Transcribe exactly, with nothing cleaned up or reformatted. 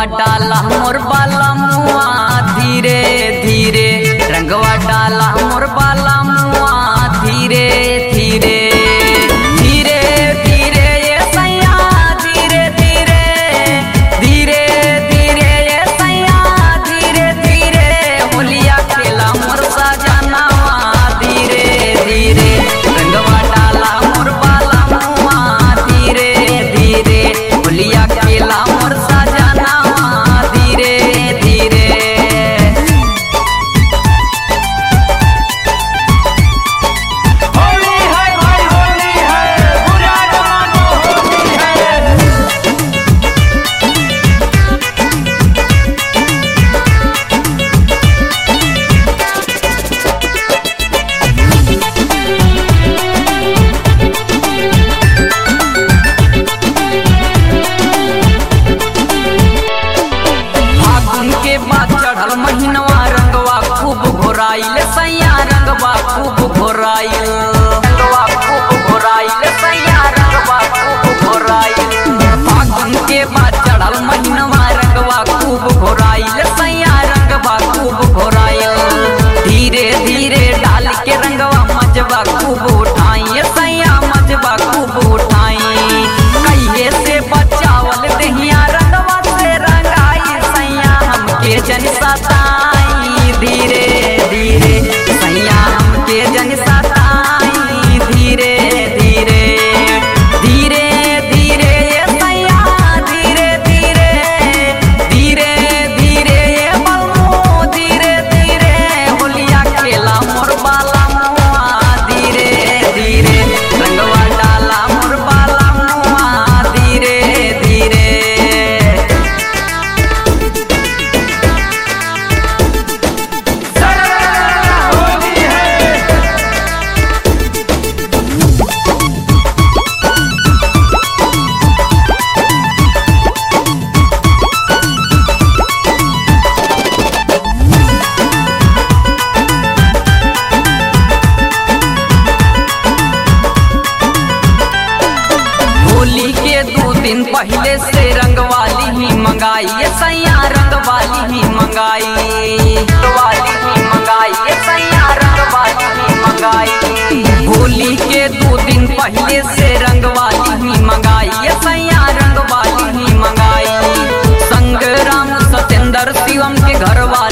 डाला मोर बाला मुआ धीरे धीरे, रंगवा डाला मोर बाला मुआ धीरे धीरे धीरे धीरे ये सैया धीरे धीरे धीरे धीरे ये सैया धीरे धीरे, होलिया खेला मोर सजनवा धीरे धीरे, रंगवा डाला मोर बाला मुआ धीरे धीरे, होलिया खेला मोर सजनवा धीरे धीरे। होली है भाई होली है, बुरा न मानो होली है। फागुन के बाद चढ़ल महीनवा रंगवा खूब घोराइल सैया, रंगवा खूब घोराइल, रंगवा खूब घोराइल सैया, रंगवा खूब घोराइल। फागुन के बाद चढ़ल महीनवा रंगवा खूब घोराइल सैया, रंगवा खूब घोराइल। धीरे धीरे डाल के रंगवा मजबा खूब उठाई सैया, मजबा खूब उठाई। कहिए से बचावल दहिया रंगवा से रंगाई सैया, हमके जन सताई धीरे धीरे सैया, हमके जन सताई धीरे धीरे धीरे धीरे ये सैया धीरे धीरे धीरे धीरे ये बलमो धीरे धीरे, होलिया खेला मोर बाला मुआ धीरे धीरे, रंगवा डाला मोर बाला मुआ धीरे धीरे। होली है। होली के दो दिन पहले से रंगवाली ही मंगाई ये सैया, रंगवाली ही मंगाई, रंगवाली ही मंगाई ये सैया, रंगवाली ही मंगाई। होली के दो दिन पहले से रंगवाली ही मंगाई ये सैया, रंगवाली ही मंगाई। संग्राम सतेंद्र शिवम के घरवा